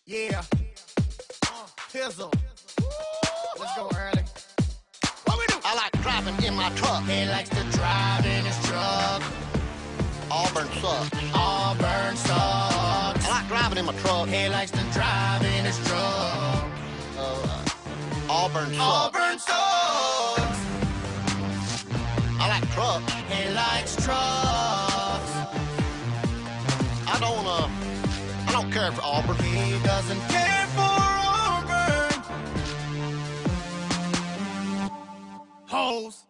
Yeah. Pizzle. Let's go early. What we do? I like driving in my truck. He likes to drive in his truck. Auburn sucks. Auburn sucks. I like driving in my truck. He likes to drive in his truck. Auburn sucks. Auburn sucks. I like trucks. He likes trucks. I don't care for Auburn. He doesn't care for Auburn. Hoes.